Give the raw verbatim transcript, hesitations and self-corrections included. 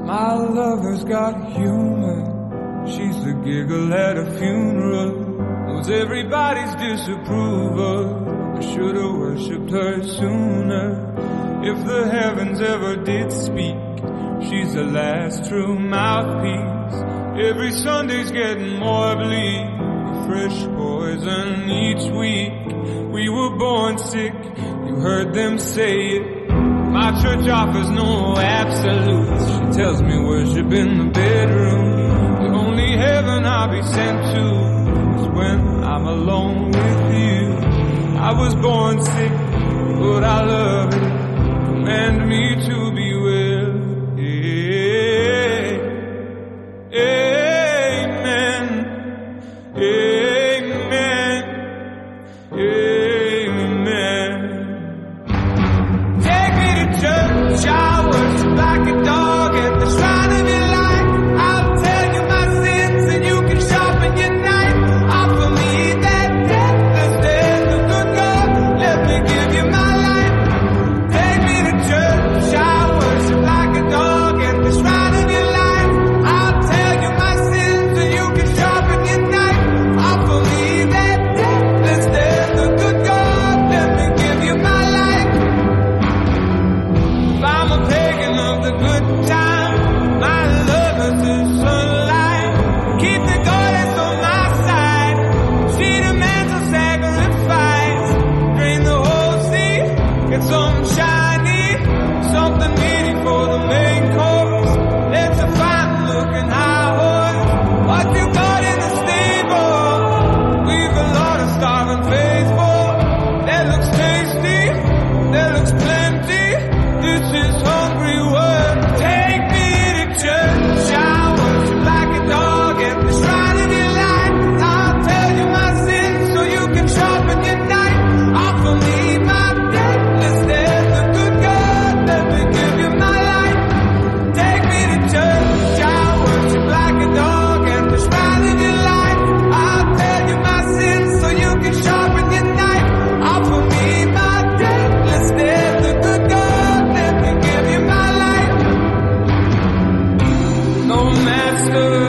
My lover's got humor. She's the giggle at a funeral. Knows everybody's disapproval. I should've worshipped her sooner. If the heavens ever did speak, she's the last true mouthpiece. Every Sunday's getting more bleak. Fresh poison each week. We were born sick, you heard them say it. My church offers no absolutes. She tells me worship in the bedroom. The only heaven I'll be sent to is when I'm alone with you. I was born sick, but I love it. Command me to be well. Amen. Amen. Amen. Take me to church, I worship like a dog at the shrine of your light. I'll tell you my sins and you can sharpen your knife. Offer me that deathless death of good God. Let me give you my life. Take me to church, I worship like a dog at the shrine of your life. I'll tell you my sins and you can sharpen your knife. Offer me that deathless death of good God. Let me give you my life. If I'm a pagan of the good time, my lover's the sunlight. Keep the goddess on my side. She demands a sacrifice. Drain the whole sea, get something shiny, something meaty for the main course. Let's a fine looking high horse. What you got in the stable? We've a lot of starving faithful. That looks tasty, that looks plenty. This is hungry work. Take me to church, I worship like a dog at the shrine of your light. I'll tell you my sins so you can sharpen your knife. Offer me my deathless death, the good God. Let me give you my life. Take me to church, I worship like a dog at the shrine of your light. I'll tell you my sins so you can sharpen your knife. Offer me my deathless death, the good God. Let me give you my life. No master